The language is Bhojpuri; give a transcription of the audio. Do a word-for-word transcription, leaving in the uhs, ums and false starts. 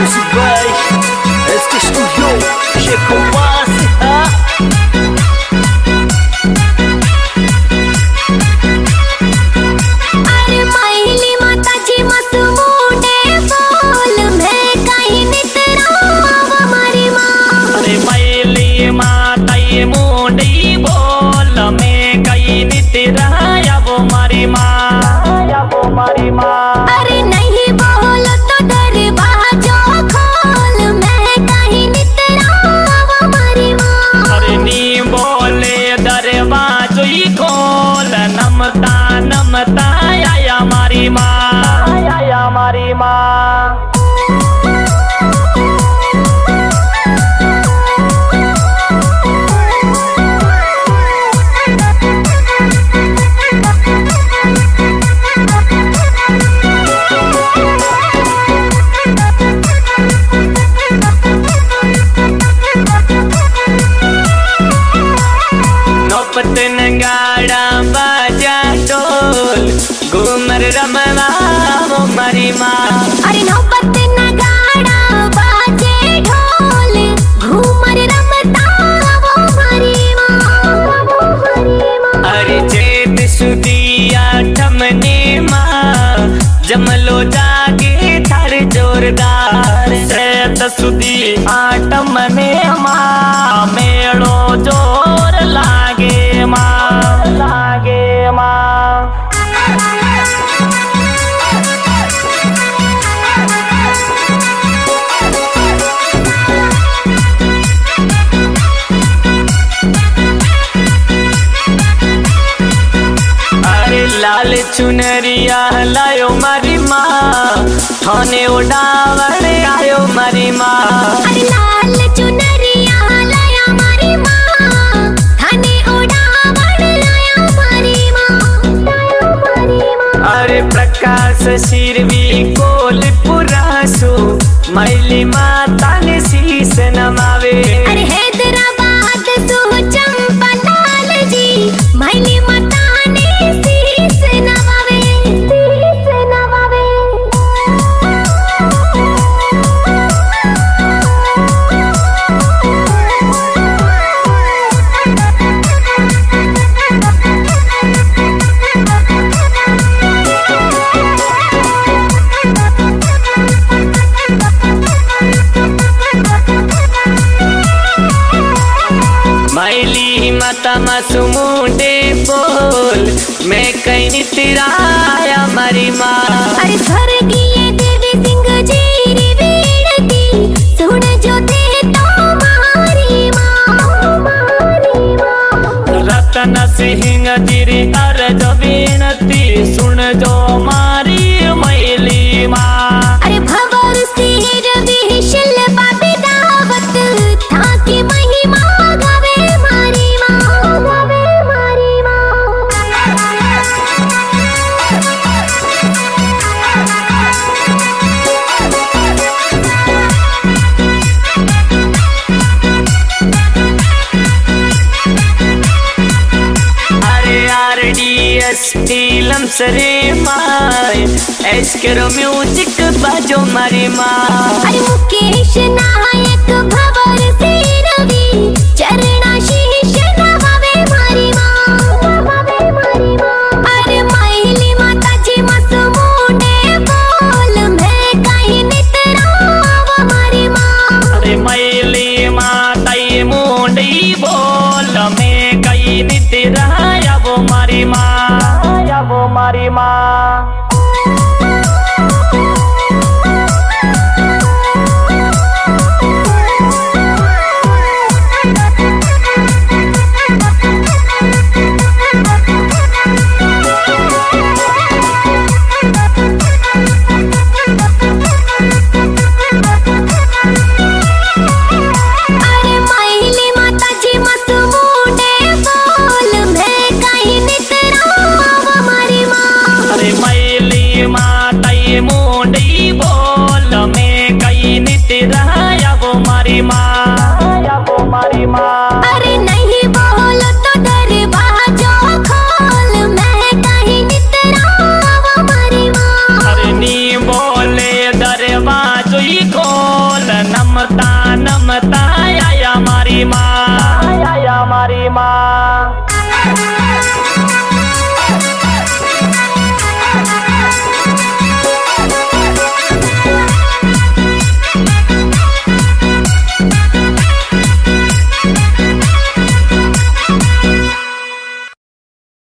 Music by S K Studio, Checo Masi, ha? अरे माहिली माताची मसमुंडे बोल मैं काही नितराव मारी माँ। अरे माहिली माताई मुंडी बोल मैं काही नितराव मारी माँ, वो मारी माँ। अरे नहीं बोल तो दरवाजा खोल मैं काही नितराव मारी माँ। अरे नी बोले दरवाजो ही खोल नमता नमता आया मारी माँ, आया मारी माँ। नौपतन गाड़ा बाजा ढोल घूमर रमवा वो मारी माँ। अरे नौबत नगाड़ा बाजे ढोल घूमर रमता वो मारी माँ, वो मारी माँ। अरे चेत सुदिया ठमने माँ जमलो जागे थार जोरदार चेत सुदी आटम ने माँ मेड़ो जोर लागे माँ, लागे माँ। अरे लाल चुनरिया लायो मारी माँ थाने उड़ावण आयो मारी माँ। अरे लाल चुनरिया लाया मारी माँ थाने उड़ावण लाया मारी माँ, लाया मारी माँ। अरे प्रकाश सिरवी कोल पुरासो मैली माता ने शीस नमावे। अरे हैदराबाद सो चंपा लाल जी मैली माता ने शीस नवावे, शीस नवावे। मैली माता मासूमुंडे बोल मैं कहीं नितिराया मारी माँ। अरे स्वर्गीय देवी सिंह जी री वीणती सुन जो दे तो मारी माँ, मारी माँ। रतन सिंह जिरी अर्ज विनती सुन जो मारी मैली माँ। अरे भवर सिर विशल बाबी दावत था की महिमा गावे मारी माँ, गावे मारी माँ। अरे आर डी एस टीलम सरे माय एस्केरो म्यूजिक बाजो मारी माँ। अरे मुकेश नायक भवर सिरवी चरणा शीश नवावे मारी माँ, नवावे मारी माँ। अरे माहिली माताची मसमुंडे बोल मैं काही नितराव मारी माँ। अरे मैली माताई मुंडी बोल मैं कहीं नितिराया वो मारी माँ, वो मारी माँ।